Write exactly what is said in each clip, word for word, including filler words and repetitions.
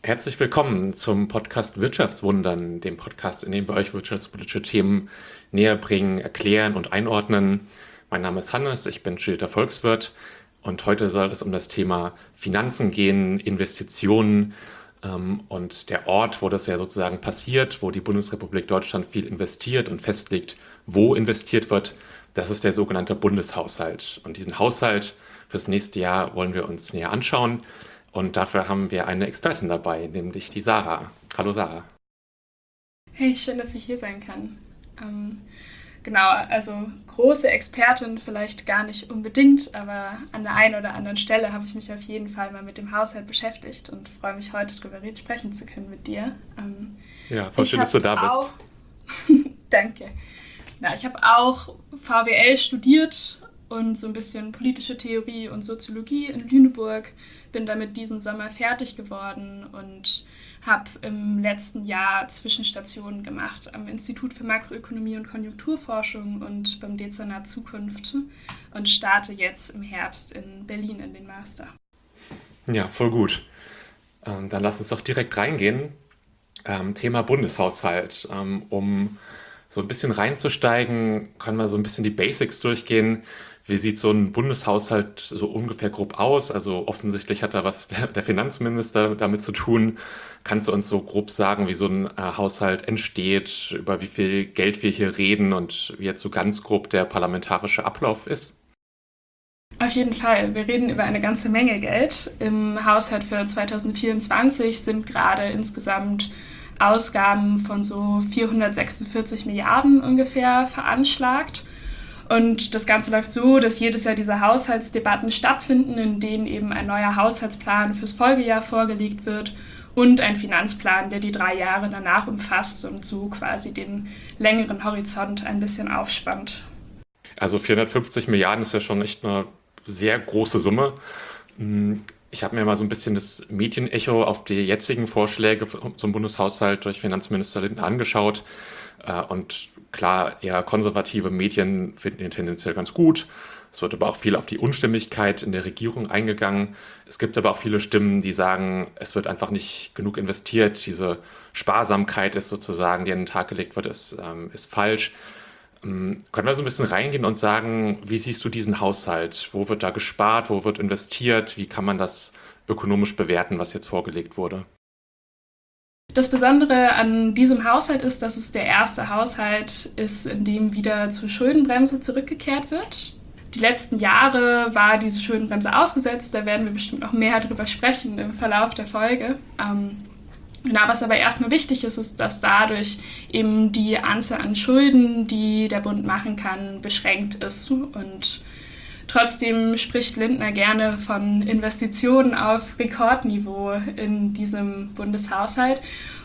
Herzlich willkommen zum Podcast Wirtschaftswundern, dem Podcast, in dem wir euch wirtschaftspolitische Themen näher bringen, erklären und einordnen. Mein Name ist Hannes, ich bin studierter Volkswirt und heute soll es um das Thema Finanzen gehen, Investitionen ähm, und der Ort, wo das ja sozusagen passiert, wo die Bundesrepublik Deutschland viel investiert und festlegt, wo investiert wird. Das ist der sogenannte Bundeshaushalt. Und diesen Haushalt fürs nächste Jahr wollen wir uns näher anschauen. Und dafür haben wir eine Expertin dabei, nämlich die Sarah. Hallo Sarah. Hey, schön, dass ich hier sein kann. Ähm, genau, also große Expertin vielleicht gar nicht unbedingt, aber an der einen oder anderen Stelle habe ich mich auf jeden Fall mal mit dem Haushalt beschäftigt und freue mich heute darüber sprechen zu können mit dir. Ähm, ja, voll schön, dass du da auch, bist. Danke. Na, ich habe auch V W L studiert und so ein bisschen politische Theorie und Soziologie in Lüneburg. Bin damit diesen Sommer fertig geworden und habe im letzten Jahr Zwischenstationen gemacht am Institut für Makroökonomie und Konjunkturforschung und beim Dezernat Zukunft und starte jetzt im Herbst in Berlin in den Master. Ja, voll gut. Ähm, dann lass uns doch direkt reingehen. Ähm, Thema Bundeshaushalt. Ähm, um so ein bisschen reinzusteigen, können wir so ein bisschen die Basics durchgehen. Wie sieht so ein Bundeshaushalt so ungefähr grob aus? Also offensichtlich hat da was der, der Finanzminister damit zu tun. Kannst du uns so grob sagen, wie so ein äh, Haushalt entsteht, über wie viel Geld wir hier reden und wie jetzt so ganz grob der parlamentarische Ablauf ist? Auf jeden Fall. Wir reden über eine ganze Menge Geld. Im Haushalt für zwanzig vierundzwanzig sind gerade insgesamt Ausgaben von so vierhundertsechsundvierzig Milliarden ungefähr veranschlagt. Und das Ganze läuft so, dass jedes Jahr diese Haushaltsdebatten stattfinden, in denen eben ein neuer Haushaltsplan fürs Folgejahr vorgelegt wird und ein Finanzplan, der die drei Jahre danach umfasst und so quasi den längeren Horizont ein bisschen aufspannt. Also vierhundertfünfzig Milliarden ist ja schon echt eine sehr große Summe. Ich habe mir mal so ein bisschen das Medienecho auf die jetzigen Vorschläge zum Bundeshaushalt durch Finanzminister Lindner angeschaut. Und klar, eher konservative Medien finden ihn tendenziell ganz gut. Es wird aber auch viel auf die Unstimmigkeit in der Regierung eingegangen. Es gibt aber auch viele Stimmen, die sagen, es wird einfach nicht genug investiert. Diese Sparsamkeit ist sozusagen, die an den Tag gelegt wird, ist, ähm, ist falsch. Ähm, können wir so ein bisschen reingehen und sagen, wie siehst du diesen Haushalt? Wo wird da gespart? Wo wird investiert? Wie kann man das ökonomisch bewerten, was jetzt vorgelegt wurde? Das Besondere an diesem Haushalt ist, dass es der erste Haushalt ist, in dem wieder zur Schuldenbremse zurückgekehrt wird. Die letzten Jahre war diese Schuldenbremse ausgesetzt, da werden wir bestimmt noch mehr darüber sprechen im Verlauf der Folge. Ähm, genau, was aber erstmal wichtig ist, ist, dass dadurch eben die Anzahl an Schulden, die der Bund machen kann, beschränkt ist. Und trotzdem spricht Lindner gerne von Investitionen auf Rekordniveau in diesem Bundeshaushalt.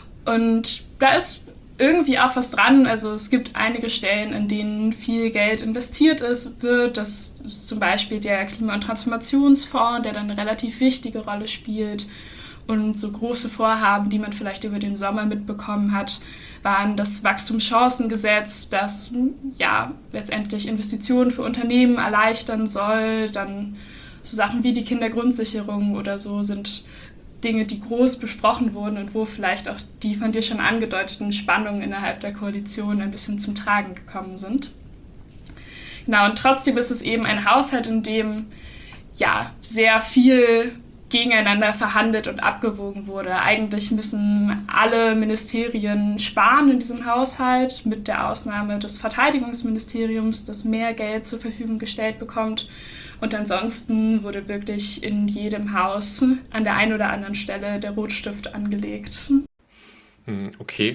Und da ist irgendwie auch was dran. Also es gibt einige Stellen, in denen viel Geld investiert ist, wird. Das ist zum Beispiel der Klima- und Transformationsfonds, der dann eine relativ wichtige Rolle spielt. Und so große Vorhaben, die man vielleicht über den Sommer mitbekommen hat, waren das Wachstumschancengesetz, das ja letztendlich Investitionen für Unternehmen erleichtern soll. Dann so Sachen wie die Kindergrundsicherung oder so sind Dinge, die groß besprochen wurden und wo vielleicht auch die von dir schon angedeuteten Spannungen innerhalb der Koalition ein bisschen zum Tragen gekommen sind. Genau, und trotzdem ist es eben ein Haushalt, in dem ja sehr viel gegeneinander verhandelt und abgewogen wurde. Eigentlich müssen alle Ministerien sparen in diesem Haushalt, mit der Ausnahme des Verteidigungsministeriums, das mehr Geld zur Verfügung gestellt bekommt. Und ansonsten wurde wirklich in jedem Haus an der einen oder anderen Stelle der Rotstift angelegt. Okay.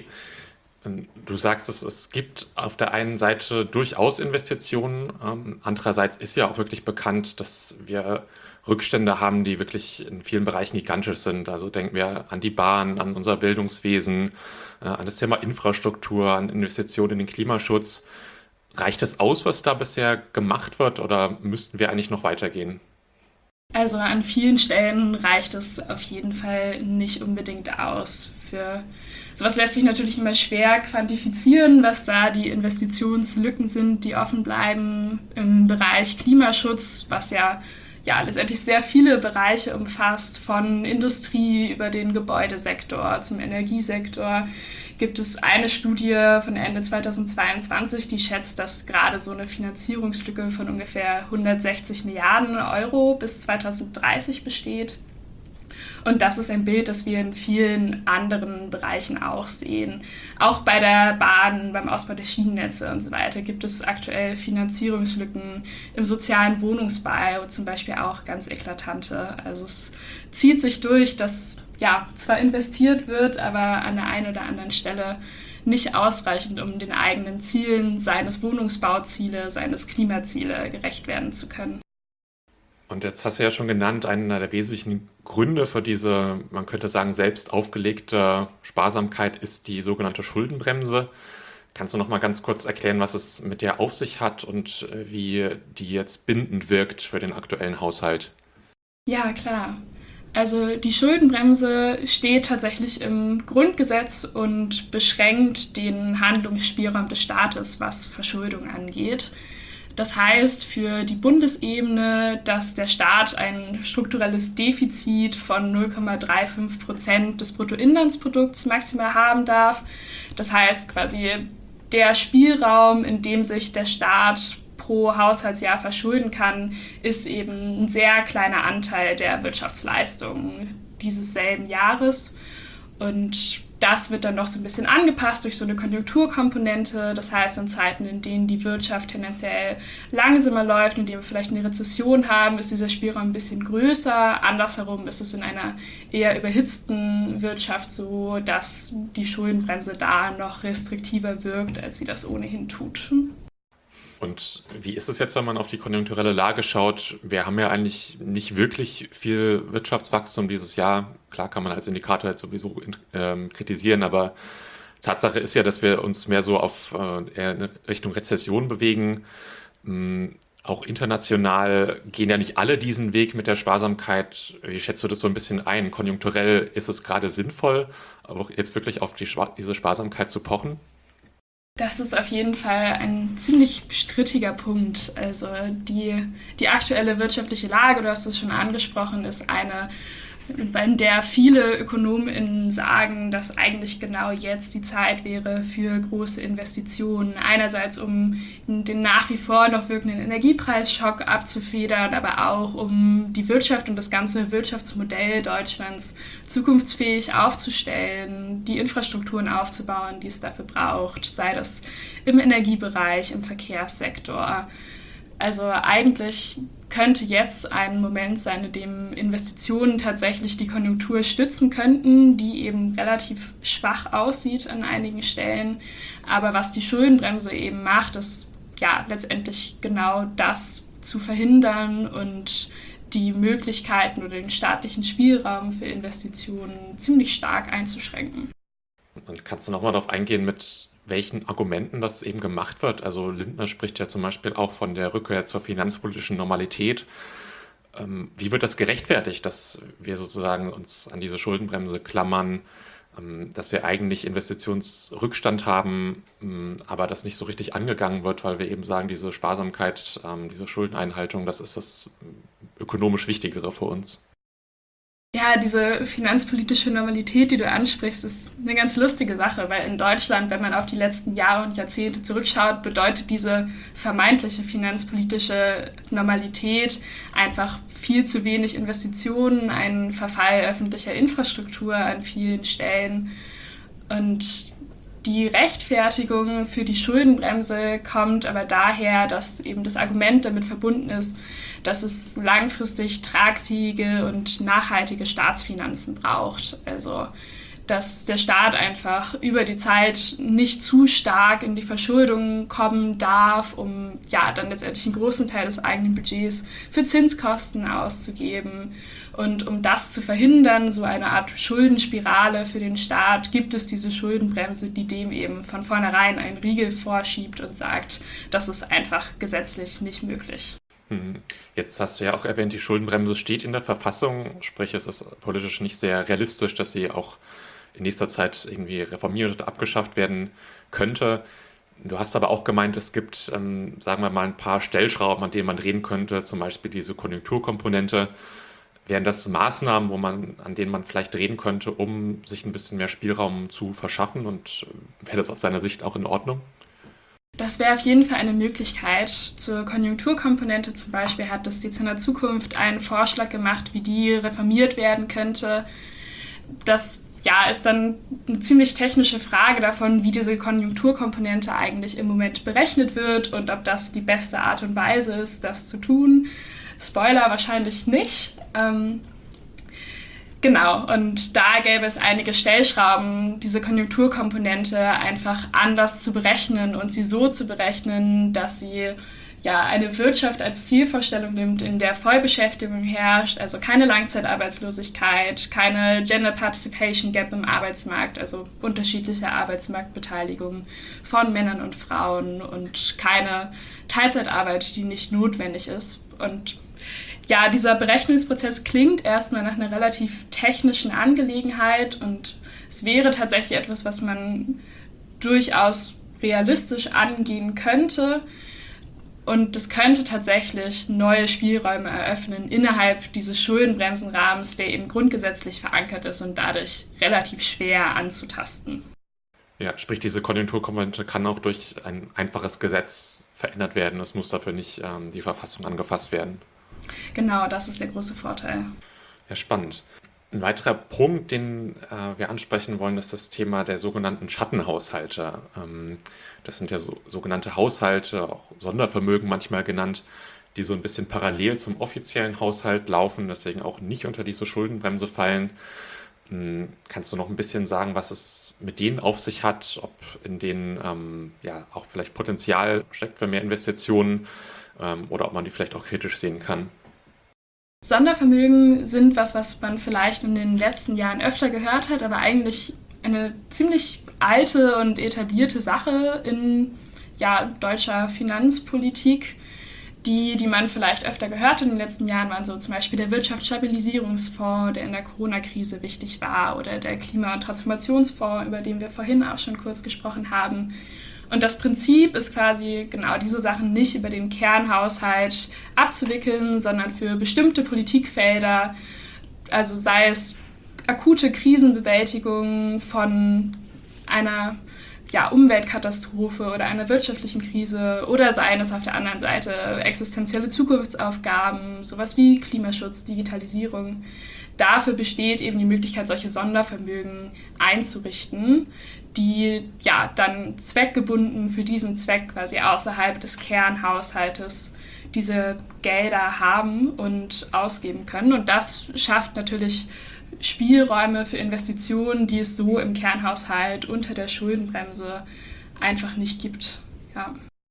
Du sagst, es, es gibt auf der einen Seite durchaus Investitionen. Ähm, andererseits ist ja auch wirklich bekannt, dass wir Rückstände haben, die wirklich in vielen Bereichen gigantisch sind. Also denken wir an die Bahn, an unser Bildungswesen, äh, an das Thema Infrastruktur, an Investitionen in den Klimaschutz. Reicht das aus, was da bisher gemacht wird, oder müssten wir eigentlich noch weitergehen? Also an vielen Stellen reicht es auf jeden Fall nicht unbedingt aus. Für sowas lässt sich natürlich immer schwer quantifizieren, was da die Investitionslücken sind, die offen bleiben im Bereich Klimaschutz, was ja ja letztendlich sehr viele Bereiche umfasst, von Industrie über den Gebäudesektor zum Energiesektor. Gibt es eine Studie von Ende zweitausendzweiundzwanzig, die schätzt, dass gerade so eine Finanzierungslücke von ungefähr hundertsechzig Milliarden Euro bis zweitausenddreißig besteht. Und das ist ein Bild, das wir in vielen anderen Bereichen auch sehen. Auch bei der Bahn, beim Ausbau der Schienennetze und so weiter gibt es aktuell Finanzierungslücken im sozialen Wohnungsbau, zum Beispiel auch ganz eklatante. Also es zieht sich durch, dass ja zwar investiert wird, aber an der einen oder anderen Stelle nicht ausreichend, um den eigenen Zielen, seines Wohnungsbauziele, seines Klimaziele gerecht werden zu können. Und jetzt hast du ja schon genannt, einer der wesentlichen Gründe für diese, man könnte sagen, selbst aufgelegte Sparsamkeit ist die sogenannte Schuldenbremse. Kannst du noch mal ganz kurz erklären, was es mit der auf sich hat und äh, wie die jetzt bindend wirkt für den aktuellen Haushalt? Ja, klar. Also die Schuldenbremse steht tatsächlich im Grundgesetz und beschränkt den Handlungsspielraum des Staates, was Verschuldung angeht. Das heißt für die Bundesebene, dass der Staat ein strukturelles Defizit von null Komma fünfunddreißig Prozent des Bruttoinlandsprodukts maximal haben darf. Das heißt quasi der Spielraum, in dem sich der Staat pro Haushaltsjahr verschulden kann, ist eben ein sehr kleiner Anteil der Wirtschaftsleistung dieses selben Jahres. Und das wird dann noch so ein bisschen angepasst durch so eine Konjunkturkomponente. Das heißt, in Zeiten, in denen die Wirtschaft tendenziell langsamer läuft, in denen wir vielleicht eine Rezession haben, ist dieser Spielraum ein bisschen größer. Andersherum ist es in einer eher überhitzten Wirtschaft so, dass die Schuldenbremse da noch restriktiver wirkt, als sie das ohnehin tut. Und wie ist es jetzt, wenn man auf die konjunkturelle Lage schaut? Wir haben ja eigentlich nicht wirklich viel Wirtschaftswachstum dieses Jahr. Klar kann man als Indikator jetzt sowieso ähm, kritisieren, aber Tatsache ist ja, dass wir uns mehr so auf äh, eher in Richtung Rezession bewegen. Ähm, auch international gehen ja nicht alle diesen Weg mit der Sparsamkeit. Wie schätzt du das so ein bisschen ein? Konjunkturell ist es gerade sinnvoll, aber auch jetzt wirklich auf die Spar- diese Sparsamkeit zu pochen? Das ist auf jeden Fall ein ziemlich strittiger Punkt. Also die, die aktuelle wirtschaftliche Lage, du hast es schon angesprochen, ist eine, in der viele ÖkonomInnen sagen, dass eigentlich genau jetzt die Zeit wäre für große Investitionen. Einerseits, um den nach wie vor noch wirkenden Energiepreisschock abzufedern, aber auch um die Wirtschaft und das ganze Wirtschaftsmodell Deutschlands zukunftsfähig aufzustellen, die Infrastrukturen aufzubauen, die es dafür braucht, sei das im Energiebereich, im Verkehrssektor. Also eigentlich könnte jetzt ein Moment sein, in dem Investitionen tatsächlich die Konjunktur stützen könnten, die eben relativ schwach aussieht an einigen Stellen. Aber was die Schuldenbremse eben macht, ist ja letztendlich genau das zu verhindern und die Möglichkeiten oder den staatlichen Spielraum für Investitionen ziemlich stark einzuschränken. Und kannst du nochmal darauf eingehen, mit welchen Argumenten das eben gemacht wird? Also Lindner spricht ja zum Beispiel auch von der Rückkehr zur finanzpolitischen Normalität. Ähm, wie wird das gerechtfertigt, dass wir sozusagen uns an diese Schuldenbremse klammern, ähm, dass wir eigentlich Investitionsrückstand haben, ähm, aber das nicht so richtig angegangen wird, weil wir eben sagen, diese Sparsamkeit, ähm, diese Schuldeneinhaltung, das ist das ökonomisch Wichtigere für uns. Ja, diese finanzpolitische Normalität, die du ansprichst, ist eine ganz lustige Sache, weil in Deutschland, wenn man auf die letzten Jahre und Jahrzehnte zurückschaut, bedeutet diese vermeintliche finanzpolitische Normalität einfach viel zu wenig Investitionen, einen Verfall öffentlicher Infrastruktur an vielen Stellen. Und die Rechtfertigung für die Schuldenbremse kommt aber daher, dass eben das Argument damit verbunden ist, dass es langfristig tragfähige und nachhaltige Staatsfinanzen braucht. Also dass der Staat einfach über die Zeit nicht zu stark in die Verschuldung kommen darf, um ja dann letztendlich einen großen Teil des eigenen Budgets für Zinskosten auszugeben. Und um das zu verhindern, so eine Art Schuldenspirale für den Staat, gibt es diese Schuldenbremse, die dem eben von vornherein einen Riegel vorschiebt und sagt, das ist einfach gesetzlich nicht möglich. Hm. Jetzt hast du ja auch erwähnt, die Schuldenbremse steht in der Verfassung, sprich es ist politisch nicht sehr realistisch, dass sie auch in nächster Zeit irgendwie reformiert oder abgeschafft werden könnte. Du hast aber auch gemeint, es gibt, ähm, sagen wir mal, ein paar Stellschrauben, an denen man drehen könnte, zum Beispiel diese Konjunkturkomponente. Wären das Maßnahmen, wo man, an denen man vielleicht reden könnte, um sich ein bisschen mehr Spielraum zu verschaffen? Und äh, wäre das aus seiner Sicht auch in Ordnung? Das wäre auf jeden Fall eine Möglichkeit. Zur Konjunkturkomponente zum Beispiel hat das Dezernat Zukunft einen Vorschlag gemacht, wie die reformiert werden könnte. Das ja, ist dann eine ziemlich technische Frage davon, wie diese Konjunkturkomponente eigentlich im Moment berechnet wird und ob das die beste Art und Weise ist, das zu tun. Spoiler, wahrscheinlich nicht. Ähm, Genau, und da gäbe es einige Stellschrauben, diese Konjunkturkomponente einfach anders zu berechnen und sie so zu berechnen, dass sie ja eine Wirtschaft als Zielvorstellung nimmt, in der Vollbeschäftigung herrscht, also keine Langzeitarbeitslosigkeit, keine Gender Participation Gap im Arbeitsmarkt, also unterschiedliche Arbeitsmarktbeteiligung von Männern und Frauen und keine Teilzeitarbeit, die nicht notwendig ist. Und ja, dieser Berechnungsprozess klingt erstmal nach einer relativ technischen Angelegenheit und es wäre tatsächlich etwas, was man durchaus realistisch angehen könnte. Und das könnte tatsächlich neue Spielräume eröffnen innerhalb dieses Schuldenbremsenrahmens, der eben grundgesetzlich verankert ist und dadurch relativ schwer anzutasten. Ja, sprich, diese Konjunkturkomponente kann auch durch ein einfaches Gesetz verändert werden. Es muss dafür nicht ähm, die Verfassung angefasst werden. Genau, das ist der große Vorteil. Ja, spannend. Ein weiterer Punkt, den äh, wir ansprechen wollen, ist das Thema der sogenannten Schattenhaushalte. Ähm, das sind ja so, sogenannte Haushalte, auch Sondervermögen manchmal genannt, die so ein bisschen parallel zum offiziellen Haushalt laufen, deswegen auch nicht unter diese Schuldenbremse fallen. Ähm, kannst du noch ein bisschen sagen, was es mit denen auf sich hat, ob in denen ähm, ja auch vielleicht Potenzial steckt für mehr Investitionen ähm, oder ob man die vielleicht auch kritisch sehen kann? Sondervermögen sind was, was man vielleicht in den letzten Jahren öfter gehört hat, aber eigentlich eine ziemlich alte und etablierte Sache in ja, deutscher Finanzpolitik. Die, die man vielleicht öfter gehört hat in den letzten Jahren, waren so zum Beispiel der Wirtschaftsstabilisierungsfonds, der in der Corona-Krise wichtig war, oder der Klima- und Transformationsfonds, über den wir vorhin auch schon kurz gesprochen haben. Und das Prinzip ist quasi genau diese Sachen nicht über den Kernhaushalt abzuwickeln, sondern für bestimmte Politikfelder, also sei es akute Krisenbewältigung von einer ja, Umweltkatastrophe oder einer wirtschaftlichen Krise oder seien es auf der anderen Seite existenzielle Zukunftsaufgaben, sowas wie Klimaschutz, Digitalisierung. Dafür besteht eben die Möglichkeit, solche Sondervermögen einzurichten, die ja dann zweckgebunden für diesen Zweck quasi außerhalb des Kernhaushaltes diese Gelder haben und ausgeben können. Und das schafft natürlich Spielräume für Investitionen, die es so im Kernhaushalt unter der Schuldenbremse einfach nicht gibt. Ja.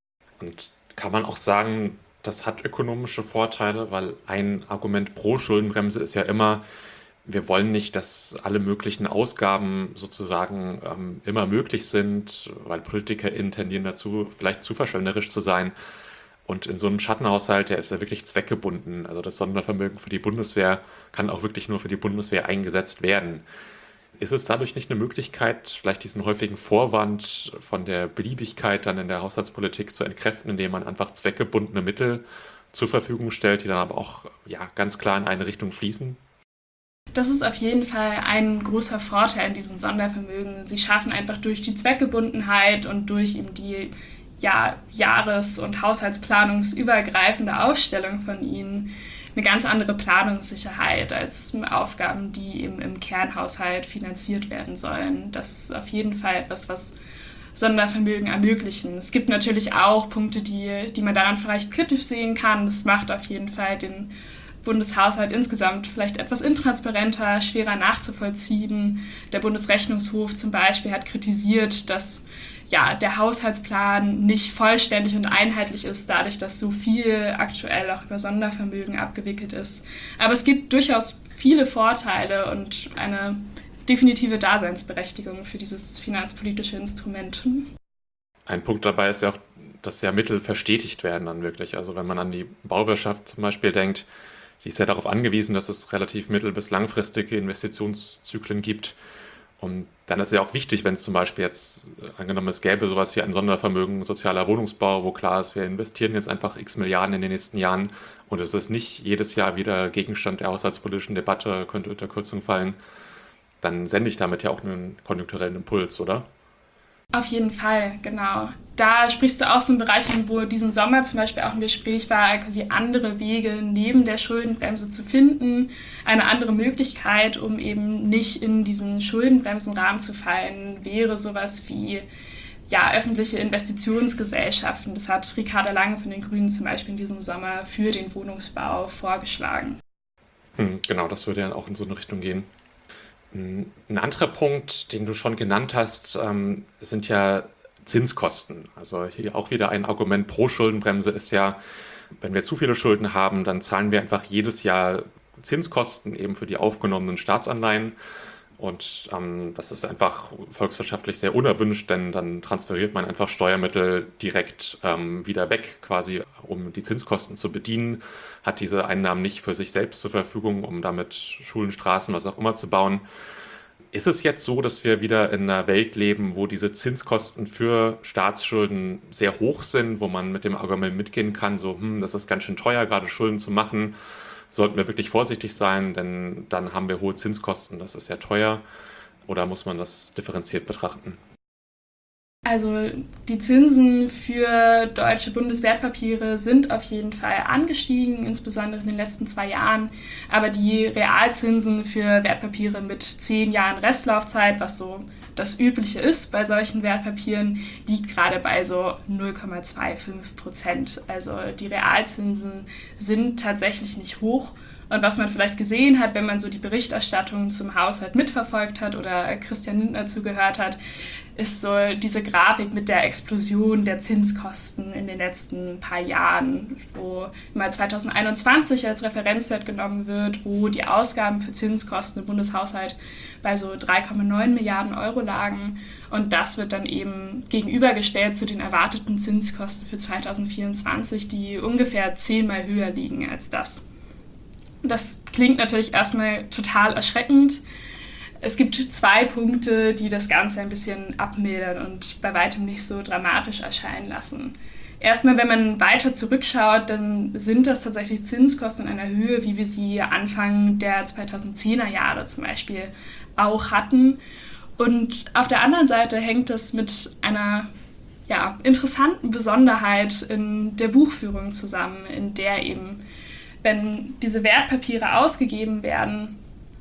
Und kann man auch sagen, das hat ökonomische Vorteile, weil ein Argument pro Schuldenbremse ist ja immer, wir wollen nicht, dass alle möglichen Ausgaben sozusagen ähm, immer möglich sind, weil PolitikerInnen tendieren dazu, vielleicht zu verschwenderisch zu sein. Und in so einem Schattenhaushalt, der ist ja wirklich zweckgebunden. Also das Sondervermögen für die Bundeswehr kann auch wirklich nur für die Bundeswehr eingesetzt werden. Ist es dadurch nicht eine Möglichkeit, vielleicht diesen häufigen Vorwand von der Beliebigkeit dann in der Haushaltspolitik zu entkräften, indem man einfach zweckgebundene Mittel zur Verfügung stellt, die dann aber auch ja, ganz klar in eine Richtung fließen? Das ist auf jeden Fall ein großer Vorteil an diesen Sondervermögen. Sie schaffen einfach durch die Zweckgebundenheit und durch eben die ja, jahres- und haushaltsplanungsübergreifende Aufstellung von ihnen eine ganz andere Planungssicherheit als Aufgaben, die eben im Kernhaushalt finanziert werden sollen. Das ist auf jeden Fall etwas, was Sondervermögen ermöglichen. Es gibt natürlich auch Punkte, die, die man daran vielleicht kritisch sehen kann. Das macht auf jeden Fall den Bundeshaushalt insgesamt vielleicht etwas intransparenter, schwerer nachzuvollziehen. Der Bundesrechnungshof zum Beispiel hat kritisiert, dass ja, der Haushaltsplan nicht vollständig und einheitlich ist, dadurch, dass so viel aktuell auch über Sondervermögen abgewickelt ist. Aber es gibt durchaus viele Vorteile und eine definitive Daseinsberechtigung für dieses finanzpolitische Instrument. Ein Punkt dabei ist ja auch, dass ja Mittel verstetigt werden dann wirklich. Also wenn man an die Bauwirtschaft zum Beispiel denkt, die ist ja darauf angewiesen, dass es relativ mittel- bis langfristige Investitionszyklen gibt. Und dann ist es ja auch wichtig, wenn es zum Beispiel jetzt, äh, angenommen, es gäbe sowas wie ein Sondervermögen sozialer Wohnungsbau, wo klar ist, wir investieren jetzt einfach x Milliarden in den nächsten Jahren und es ist nicht jedes Jahr wieder Gegenstand der haushaltspolitischen Debatte, könnte unter Kürzung fallen, dann sende ich damit ja auch einen konjunkturellen Impuls, oder? Auf jeden Fall, genau. Da sprichst du auch so einen Bereich an, wo diesen Sommer zum Beispiel auch ein Gespräch war, quasi andere Wege neben der Schuldenbremse zu finden, eine andere Möglichkeit, um eben nicht in diesen Schuldenbremsenrahmen zu fallen, wäre sowas wie ja, öffentliche Investitionsgesellschaften. Das hat Ricarda Lange von den Grünen zum Beispiel in diesem Sommer für den Wohnungsbau vorgeschlagen. Hm, genau, das würde ja auch in so eine Richtung gehen. Hm, Ein anderer Punkt, den du schon genannt hast, ähm, sind ja Zinskosten. Also hier auch wieder ein Argument pro Schuldenbremse ist ja, wenn wir zu viele Schulden haben, dann zahlen wir einfach jedes Jahr Zinskosten eben für die aufgenommenen Staatsanleihen. Und ähm, das ist einfach volkswirtschaftlich sehr unerwünscht, denn dann transferiert man einfach Steuermittel direkt ähm, wieder weg, quasi um die Zinskosten zu bedienen, hat diese Einnahmen nicht für sich selbst zur Verfügung, um damit Schulen, Straßen, was auch immer zu bauen. Ist es jetzt so, dass wir wieder in einer Welt leben, wo diese Zinskosten für Staatsschulden sehr hoch sind, wo man mit dem Argument mitgehen kann, so, hm, das ist ganz schön teuer, gerade Schulden zu machen, sollten wir wirklich vorsichtig sein, denn dann haben wir hohe Zinskosten, das ist ja teuer, oder muss man das differenziert betrachten? Also die Zinsen für deutsche Bundeswertpapiere sind auf jeden Fall angestiegen, insbesondere in den letzten zwei Jahren. Aber die Realzinsen für Wertpapiere mit zehn Jahren Restlaufzeit, was so das Übliche ist bei solchen Wertpapieren, liegt gerade bei so null Komma fünfundzwanzig Prozent. Also die Realzinsen sind tatsächlich nicht hoch. Und was man vielleicht gesehen hat, wenn man so die Berichterstattung zum Haushalt mitverfolgt hat oder Christian Lindner zugehört hat, ist so diese Grafik mit der Explosion der Zinskosten in den letzten paar Jahren, wo mal zwanzig einundzwanzig als Referenzwert genommen wird, wo die Ausgaben für Zinskosten im Bundeshaushalt bei so drei Komma neun Milliarden Euro lagen. Und das wird dann eben gegenübergestellt zu den erwarteten Zinskosten für zwanzig vierundzwanzig, die ungefähr zehnmal höher liegen als das. Das klingt natürlich erstmal total erschreckend. Es gibt zwei Punkte, die das Ganze ein bisschen abmildern und bei weitem nicht so dramatisch erscheinen lassen. Erstmal, wenn man weiter zurückschaut, dann sind das tatsächlich Zinskosten in einer Höhe, wie wir sie Anfang der zweitausendzehner Jahre zum Beispiel auch hatten. Und auf der anderen Seite hängt das mit einer ja, interessanten Besonderheit in der Buchführung zusammen, in der eben, wenn diese Wertpapiere ausgegeben werden,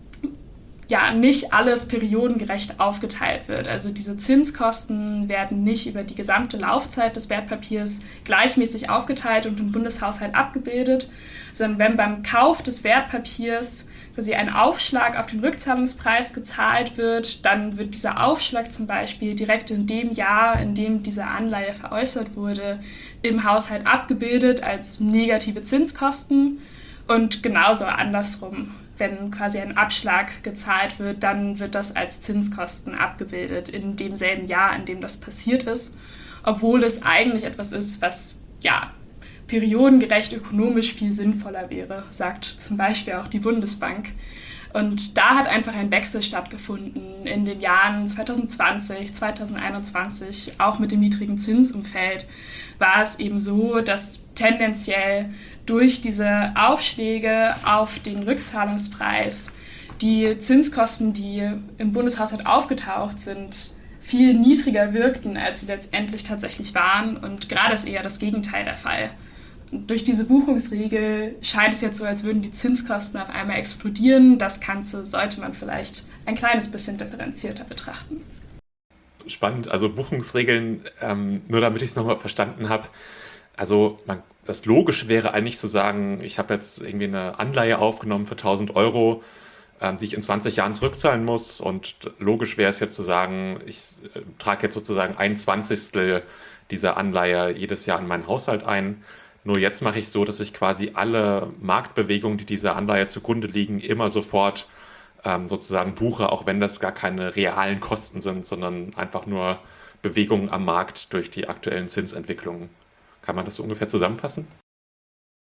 ja, nicht alles periodengerecht aufgeteilt wird. Also diese Zinskosten werden nicht über die gesamte Laufzeit des Wertpapiers gleichmäßig aufgeteilt und im Bundeshaushalt abgebildet, sondern wenn beim Kauf des Wertpapiers quasi ein Aufschlag auf den Rückzahlungspreis gezahlt wird, dann wird dieser Aufschlag zum Beispiel direkt in dem Jahr, in dem diese Anleihe veräußert wurde, im Haushalt abgebildet als negative Zinskosten und genauso andersrum. Wenn quasi ein Abschlag gezahlt wird, dann wird das als Zinskosten abgebildet in demselben Jahr, in dem das passiert ist, obwohl es eigentlich etwas ist, was ja periodengerecht ökonomisch viel sinnvoller wäre, sagt zum Beispiel auch die Bundesbank. Und da hat einfach ein Wechsel stattgefunden in den Jahren zwanzig zwanzig, zwanzig einundzwanzig, auch mit dem niedrigen Zinsumfeld, war es eben so, dass tendenziell durch diese Aufschläge auf den Rückzahlungspreis die Zinskosten, die im Bundeshaushalt aufgetaucht sind, viel niedriger wirkten, als sie letztendlich tatsächlich waren. Und gerade ist eher das Gegenteil der Fall. Und durch diese Buchungsregel scheint es jetzt so, als würden die Zinskosten auf einmal explodieren. Das Ganze sollte man vielleicht ein kleines bisschen differenzierter betrachten. Spannend, also Buchungsregeln, ähm, nur damit ich es nochmal verstanden habe. Also man, das Logische wäre eigentlich zu sagen, ich habe jetzt irgendwie eine Anleihe aufgenommen für tausend Euro, ähm, die ich in zwanzig Jahren zurückzahlen muss. Und logisch wäre es jetzt zu sagen, ich äh, trage jetzt sozusagen ein Zwanzigstel dieser Anleihe jedes Jahr in meinen Haushalt ein. Nur jetzt mache ich so, dass ich quasi alle Marktbewegungen, die dieser Anleihe zugrunde liegen, immer sofort ähm, sozusagen buche, auch wenn das gar keine realen Kosten sind, sondern einfach nur Bewegungen am Markt durch die aktuellen Zinsentwicklungen. Kann man das so ungefähr zusammenfassen?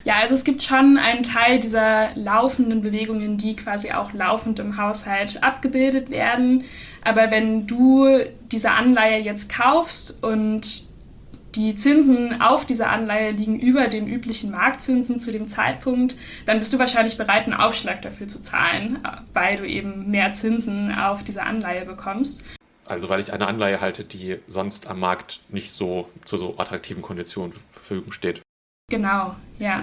Ja, also es gibt schon einen Teil dieser laufenden Bewegungen, die quasi auch laufend im Haushalt abgebildet werden. Aber wenn du diese Anleihe jetzt kaufst und die Zinsen auf dieser Anleihe liegen über den üblichen Marktzinsen zu dem Zeitpunkt, dann bist du wahrscheinlich bereit, einen Aufschlag dafür zu zahlen, weil du eben mehr Zinsen auf diese Anleihe bekommst. Also weil ich eine Anleihe halte, die sonst am Markt nicht so zu so attraktiven Konditionen zur Verfügung steht. Genau, ja.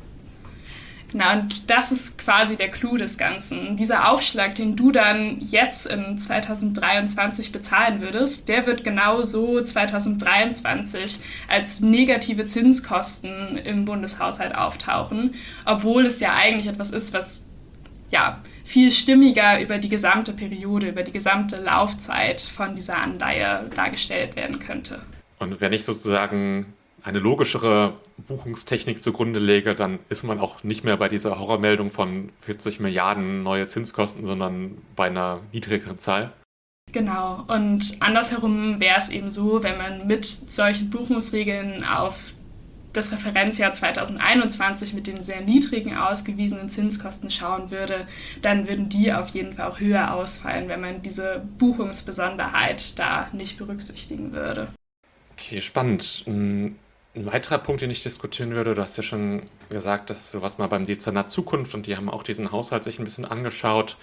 Genau, und das ist quasi der Clou des Ganzen. Dieser Aufschlag, den du dann jetzt in zwanzig dreiundzwanzig bezahlen würdest, der wird genauso zwanzig dreiundzwanzig als negative Zinskosten im Bundeshaushalt auftauchen, obwohl es ja eigentlich etwas ist, was ja viel stimmiger über die gesamte Periode, über die gesamte Laufzeit von dieser Anleihe dargestellt werden könnte. Und wenn ich sozusagen eine logischere Buchungstechnik zugrunde lege, dann ist man auch nicht mehr bei dieser Horrormeldung von vierzig Milliarden neue Zinskosten, sondern bei einer niedrigeren Zahl. Genau, und andersherum wäre es eben so, wenn man mit solchen Buchungsregeln auf das Referenzjahr zwanzig einundzwanzig mit den sehr niedrigen ausgewiesenen Zinskosten schauen würde, dann würden die auf jeden Fall auch höher ausfallen, wenn man diese Buchungsbesonderheit da nicht berücksichtigen würde. Okay, spannend. Ein weiterer Punkt, den ich diskutieren würde, du hast ja schon gesagt, dass sowas mal beim Dezernat Zukunft und die haben auch diesen Haushalt sich ein bisschen angeschaut.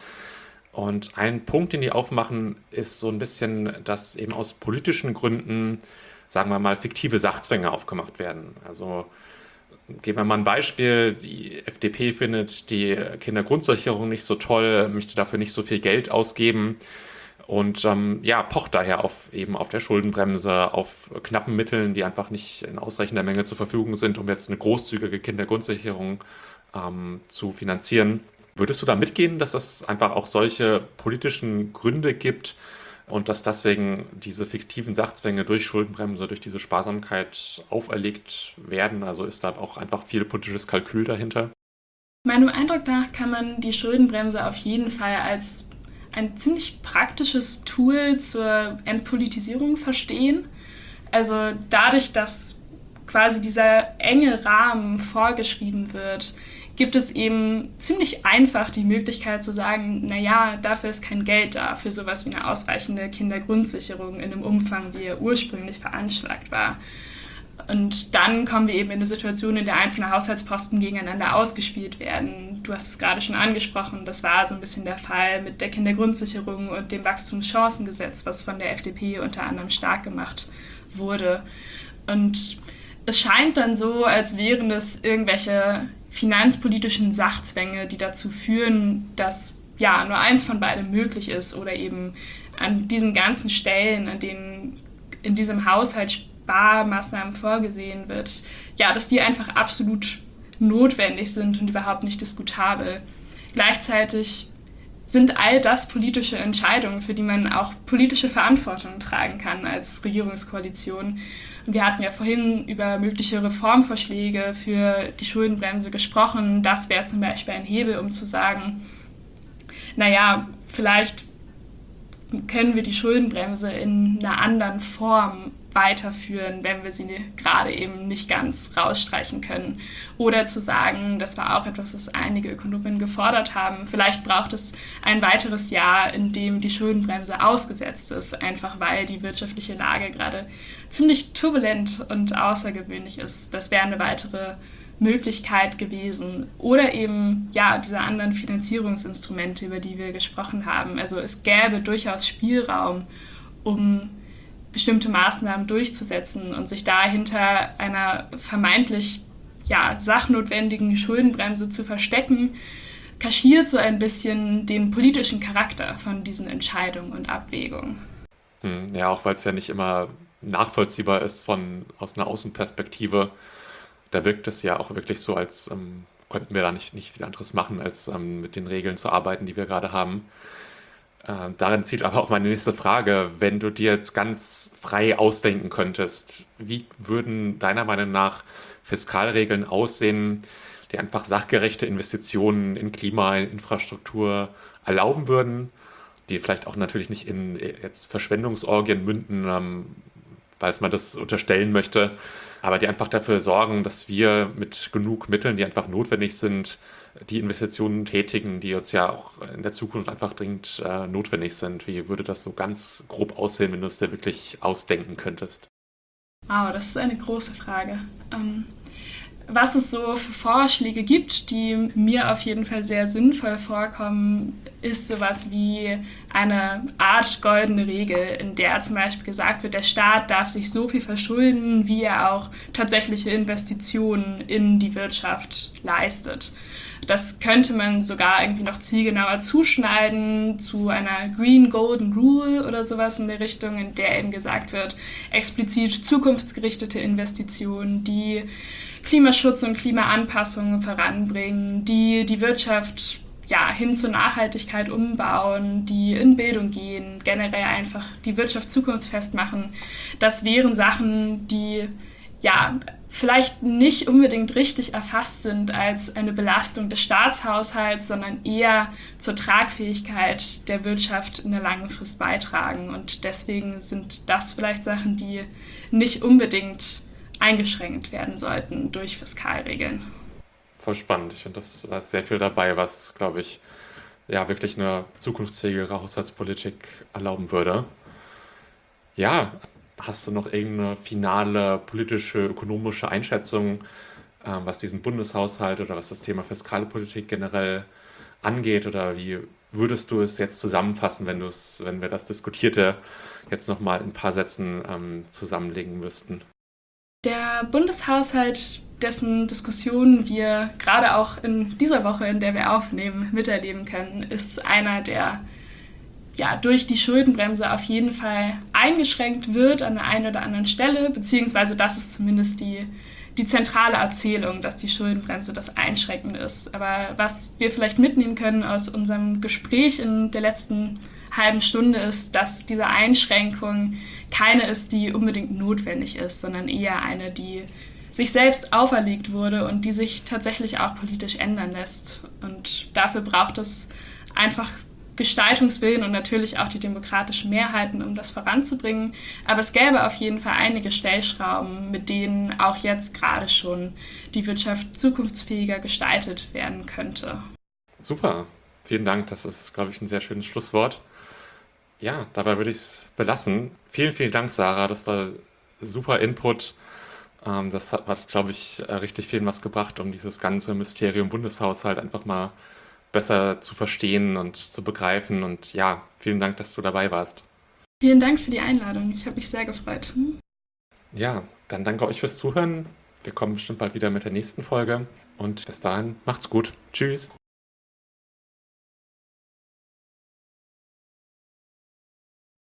Und ein Punkt, den die aufmachen, ist so ein bisschen, dass eben aus politischen Gründen, sagen wir mal, fiktive Sachzwänge aufgemacht werden. Also geben wir mal ein Beispiel. Die F D P findet die Kindergrundsicherung nicht so toll, möchte dafür nicht so viel Geld ausgeben und ähm, ja, pocht daher auf eben auf der Schuldenbremse, auf knappen Mitteln, die einfach nicht in ausreichender Menge zur Verfügung sind, um jetzt eine großzügige Kindergrundsicherung ähm, zu finanzieren. Würdest du da mitgehen, dass es einfach auch solche politischen Gründe gibt und dass deswegen diese fiktiven Sachzwänge durch Schuldenbremse, durch diese Sparsamkeit auferlegt werden? Also ist da auch einfach viel politisches Kalkül dahinter? Meinem Eindruck nach kann man die Schuldenbremse auf jeden Fall als ein ziemlich praktisches Tool zur Entpolitisierung verstehen. Also dadurch, dass quasi dieser enge Rahmen vorgeschrieben wird, gibt es eben ziemlich einfach die Möglichkeit zu sagen, naja, dafür ist kein Geld da, für sowas wie eine ausreichende Kindergrundsicherung in einem Umfang, wie er ursprünglich veranschlagt war. Und dann kommen wir eben in eine Situation, in der einzelne Haushaltsposten gegeneinander ausgespielt werden. Du hast es gerade schon angesprochen, das war so ein bisschen der Fall mit der Kindergrundsicherung und dem Wachstumschancengesetz, was von der F D P unter anderem stark gemacht wurde. Und es scheint dann so, als wären es irgendwelche finanzpolitischen Sachzwänge, die dazu führen, dass ja nur eins von beidem möglich ist oder eben an diesen ganzen Stellen, an denen in diesem Haushalt Sparmaßnahmen vorgesehen wird, ja, dass die einfach absolut notwendig sind und überhaupt nicht diskutabel. Gleichzeitig sind all das politische Entscheidungen, für die man auch politische Verantwortung tragen kann als Regierungskoalition. Und wir hatten ja vorhin über mögliche Reformvorschläge für die Schuldenbremse gesprochen. Das wäre zum Beispiel ein Hebel, um zu sagen, naja, vielleicht können wir die Schuldenbremse in einer anderen Form weiterführen, wenn wir sie gerade eben nicht ganz rausstreichen können. Oder zu sagen, das war auch etwas, was einige Ökonomen gefordert haben, vielleicht braucht es ein weiteres Jahr, in dem die Schuldenbremse ausgesetzt ist, einfach weil die wirtschaftliche Lage gerade ziemlich turbulent und außergewöhnlich ist. Das wäre eine weitere Möglichkeit gewesen. Oder eben, ja, diese anderen Finanzierungsinstrumente, über die wir gesprochen haben. Also es gäbe durchaus Spielraum, um bestimmte Maßnahmen durchzusetzen und sich da hinter einer vermeintlich ja, sachnotwendigen Schuldenbremse zu verstecken, kaschiert so ein bisschen den politischen Charakter von diesen Entscheidungen und Abwägungen. Hm, ja, auch weil es ja nicht immer nachvollziehbar ist von aus einer Außenperspektive. Da wirkt es ja auch wirklich so, als ähm, könnten wir da nicht, nicht viel anderes machen, als ähm, mit den Regeln zu arbeiten, die wir gerade haben. Äh, darin zielt aber auch meine nächste Frage. Wenn du dir jetzt ganz frei ausdenken könntest, wie würden deiner Meinung nach Fiskalregeln aussehen, die einfach sachgerechte Investitionen in Klima, in Infrastruktur erlauben würden, die vielleicht auch natürlich nicht in jetzt Verschwendungsorgien münden, ähm, falls man das unterstellen möchte, aber die einfach dafür sorgen, dass wir mit genug Mitteln, die einfach notwendig sind, die Investitionen tätigen, die uns ja auch in der Zukunft einfach dringend äh, notwendig sind. Wie würde das so ganz grob aussehen, wenn du es dir wirklich ausdenken könntest? Wow, das ist eine große Frage. Ähm, was es so für Vorschläge gibt, die mir auf jeden Fall sehr sinnvoll vorkommen, ist sowas wie eine Art goldene Regel, in der zum Beispiel gesagt wird, der Staat darf sich so viel verschulden, wie er auch tatsächliche Investitionen in die Wirtschaft leistet. Das könnte man sogar irgendwie noch zielgenauer zuschneiden zu einer Green Golden Rule oder sowas in der Richtung, in der eben gesagt wird, explizit zukunftsgerichtete Investitionen, die Klimaschutz und Klimaanpassung voranbringen, die die Wirtschaft ja, hin zur Nachhaltigkeit umbauen, die in Bildung gehen, generell einfach die Wirtschaft zukunftsfest machen. Das wären Sachen, die ja vielleicht nicht unbedingt richtig erfasst sind als eine Belastung des Staatshaushalts, sondern eher zur Tragfähigkeit der Wirtschaft in der langen Frist beitragen. Und deswegen sind das vielleicht Sachen, die nicht unbedingt eingeschränkt werden sollten durch Fiskalregeln. Voll spannend. Ich finde, das da ist sehr viel dabei, was, glaube ich, ja, wirklich eine zukunftsfähigere Haushaltspolitik erlauben würde. Ja, hast du noch irgendeine finale politische, ökonomische Einschätzung, ähm, was diesen Bundeshaushalt oder was das Thema fiskale Politik generell angeht? Oder wie würdest du es jetzt zusammenfassen, wenn du es, wenn wir das Diskutierte jetzt nochmal in ein paar Sätzen ähm, zusammenlegen müssten? Der Bundeshaushalt, dessen Diskussionen wir gerade auch in dieser Woche, in der wir aufnehmen, miterleben können, ist einer, der ja, durch die Schuldenbremse auf jeden Fall eingeschränkt wird an der einen oder anderen Stelle, beziehungsweise das ist zumindest die, die zentrale Erzählung, dass die Schuldenbremse das Einschränkende ist. Aber was wir vielleicht mitnehmen können aus unserem Gespräch in der letzten halben Stunde ist, dass diese Einschränkung keine ist, die unbedingt notwendig ist, sondern eher eine, die sich selbst auferlegt wurde und die sich tatsächlich auch politisch ändern lässt. Und dafür braucht es einfach Gestaltungswillen und natürlich auch die demokratischen Mehrheiten, um das voranzubringen. Aber es gäbe auf jeden Fall einige Stellschrauben, mit denen auch jetzt gerade schon die Wirtschaft zukunftsfähiger gestaltet werden könnte. Super, vielen Dank. Das ist, glaube ich, ein sehr schönes Schlusswort. Ja, dabei würde ich es belassen. Vielen, vielen Dank, Sarah. Das war super Input. Ähm, das hat, hat glaube ich, äh, richtig viel was gebracht, um dieses ganze Mysterium Bundeshaushalt einfach mal besser zu verstehen und zu begreifen. Und ja, vielen Dank, dass du dabei warst. Vielen Dank für die Einladung. Ich habe mich sehr gefreut. Ja, dann danke euch fürs Zuhören. Wir kommen bestimmt bald wieder mit der nächsten Folge. Und bis dahin, macht's gut. Tschüss.